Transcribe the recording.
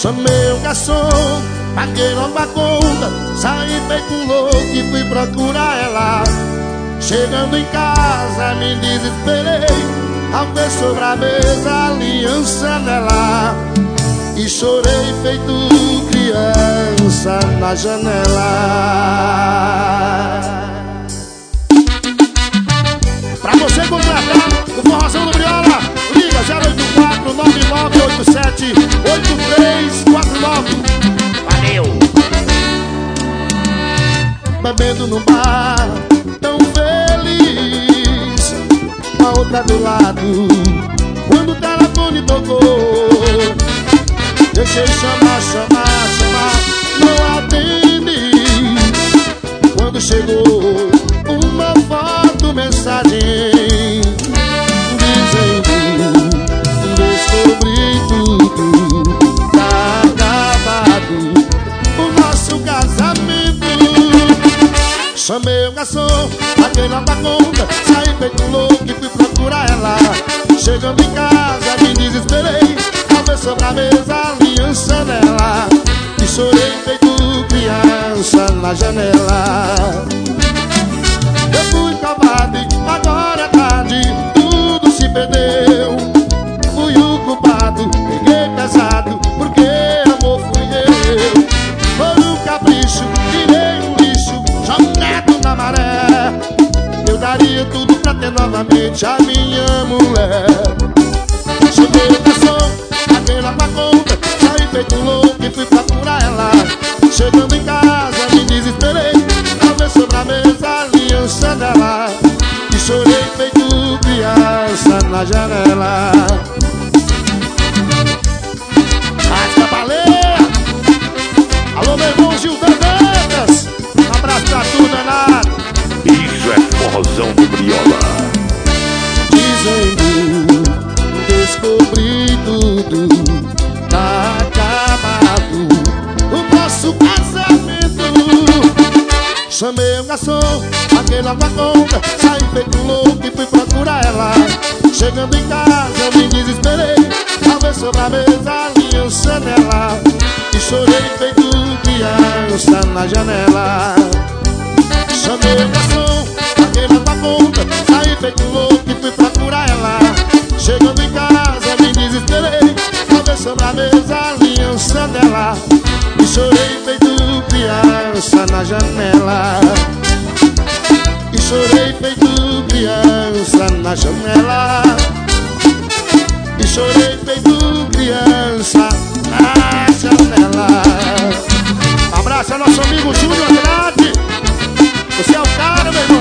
Chamei o garçom, paguei logo a conta, saí feito um louco e fui procurar ela. Chegando em casa me desesperei ao ver sobre a mesa a aliança dela. E chorei feito criança na janela. Pra você contratar o Forrozão do Briola, liga 084-9987-8349. Valeu! Bebendo num bar, tão feliz, a outra do lado, quando o telefone tocou. Deixei chamar, não atende. Quando chegou uma foto, mensagem dizendo: descobri tudo, tá acabado o nosso casamento. Chamei o garçom, paguei logo a conta, saí feito louco e fui procurar ela. Chegando em casa me desesperei ao ver sobre a mesa a aliança dela. E chorei feito criança na janela. Eu fui covarde, agora é tarde, tudo se perdeu. Fui o culpado, peguei pesado, porque amor fui eu. Foi um capricho, tirei um lixo, jogado na maré. Eu daria tudo pra ter novamente a minha mulher. Cheguei o garçom, paguei lá pra conta, saí feito louco e fui procurar ela. Chegando em casa me desesperei ao ver sobre a mesa a aliança dela. E chorei feito criança na janela. Rasga a baleia. Alô, meu irmão Gil Dantas, um abraço pra tu, danado. Isso é Forrozão do Briola. Dizendo: descobri tudo, tá acabado o nosso casamento. Chamei o garçom, paguei logo a conta, saí feito louco e fui procurar ela. Chegando em casa me desesperei ao ver sobre a mesa a aliança dela. E chorei feito criança na janela. Chamei o garçom, paguei logo a conta, saí feito louco e fui procurar ela. Chegando em casa me desesperei ao ver sobre a mesa a aliança dela. E chorei feito criança na janela. E chorei feito criança na janela. E chorei feito criança na janela. Um abraço ao nosso amigo Júnior Andrade. Você é o cara, meu irmão.